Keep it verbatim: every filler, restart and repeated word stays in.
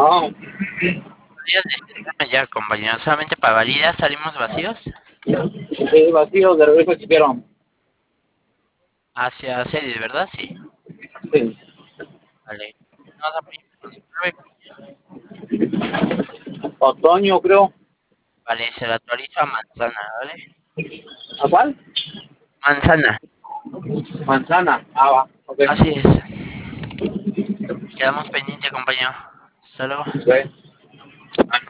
Ah, Días de este tema ya, compañero. Solamente para validar salimos vacíos sí, vacíos de regreso quisieron. hacia series, ¿verdad? Sí. Sí. Vale. Vamos a poner Otoño, creo. Vale, se la actualizo a manzana, ¿vale? ¿A cuál? Manzana. Manzana. Ah, va. Ok. Así es. Quedamos pendientes, compañero. Hasta luego. Ok.